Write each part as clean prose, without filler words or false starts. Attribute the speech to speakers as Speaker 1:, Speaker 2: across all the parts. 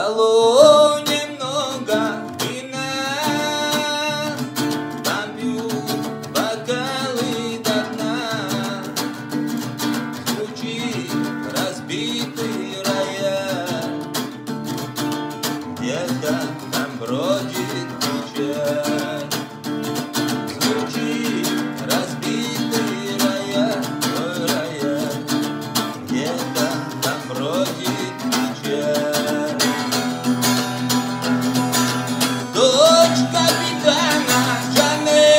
Speaker 1: столу немного вина, там пьют бокалы до дна, звучит разбитый рояль, где-то там бродит печаль. Звучит разбитый рояль, ой, рояль, где-то там бродит печаль. Дочь капитана Жанель,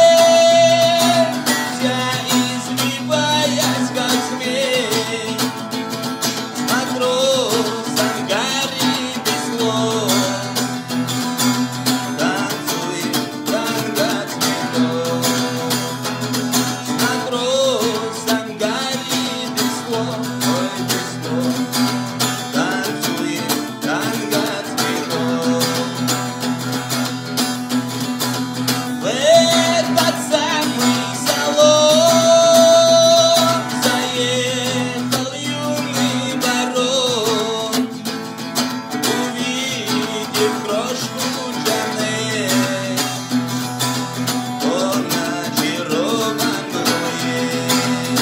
Speaker 1: вся извиваясь, как змей, с матросом Гарри без слов танцует танго цветов. С матросом Гарри без слов, ой, без слов, танцует танго цветов. В этот самый салон заехал юный барон, увидев крошку Жанель, он очарован был ей.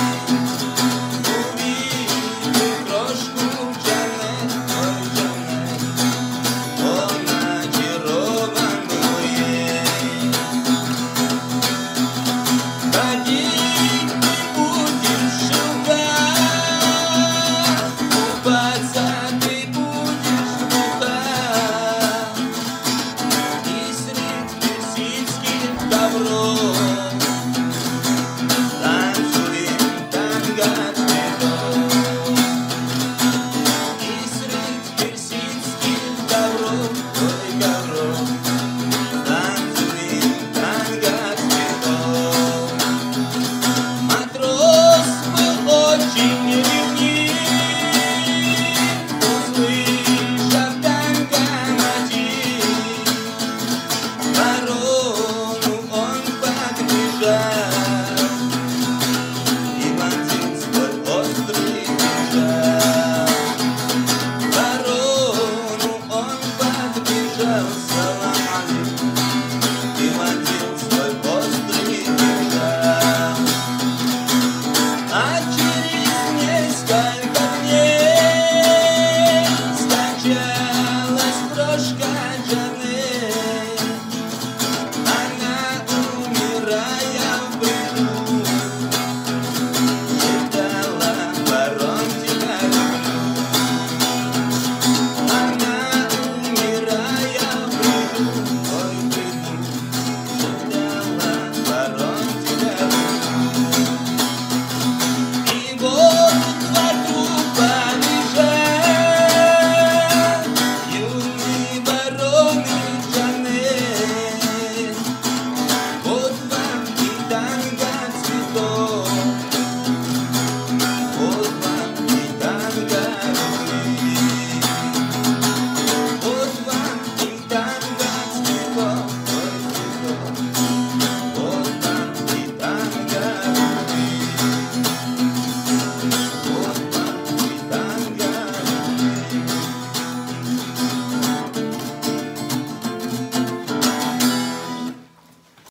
Speaker 1: Увидев крошку Жанель, ой, Жанель, он очарован был ей. Ходить ты будешь шугать, купаться ты будешь бухать, и средь персидских ковров танцуем танго цветов. И средь персидских ковров, ой, ковров, танцуем танго цветов. Матрос был очень ревнив, услышав танго мотив, барону он подбежал и вонзил свой острый кинжал. Барону он подбежал, салам алейкум, и вонзил свой острый кинжал. А через несколько